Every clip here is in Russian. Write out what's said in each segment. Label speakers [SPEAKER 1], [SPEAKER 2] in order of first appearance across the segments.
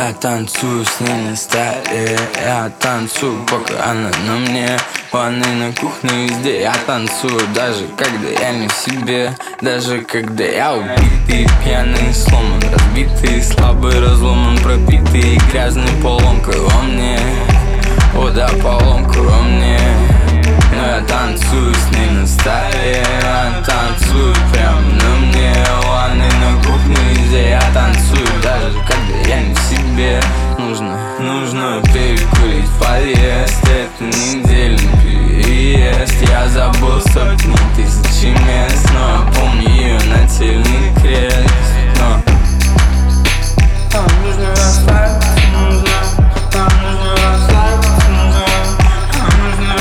[SPEAKER 1] Я танцую с ней на столе, я танцую, пока она на мне. Ванны на кухне, везде я танцую, даже когда я не в себе. Даже когда я убитый, пьяный, сломан, разбитый, слабый, разломан, пропитый, грязный, поломка во мне. О да, поломка во мне. Но я танцую с ней на столе, я танцую прямо на мне. Ванны на кухне, везде я танцую, даже когда я не в себе. Нужно перекурить подъезд, это недельный переезд. Я забыл сотни тысячи мест, но я помню ее нательный крест. Нам нужно расслабиться, нам нужно расслабиться, нужно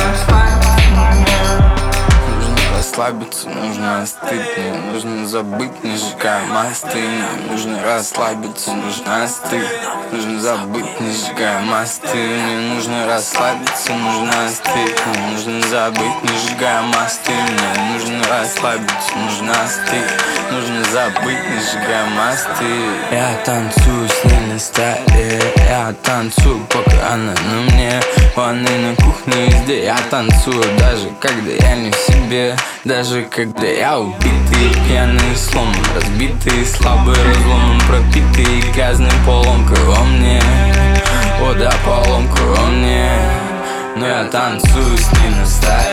[SPEAKER 1] расслабиться, нужно остыть, мне нужно забыть, не сжигая мосты. Нам нужно расслабиться, нужно остыть, нужно забыть, не сжигая мосты. Мне нужно расслабиться, нужно остыть, мне нужно забыть, не сжигая мосты. Мне нужно расслабиться, нужно остыть, нужно забыть, не сжигая мосты. Я танцую с ней на столе, я танцую, пока она на мне. Ванны на кухне, везде я танцую, даже когда я не в себе. Даже когда я убитый, пьяный, сломан, разбитый, слабый, разломан, пропитый, грязный, поломка во мне. О да, поломка во мне. Но я танцую с ней на столе.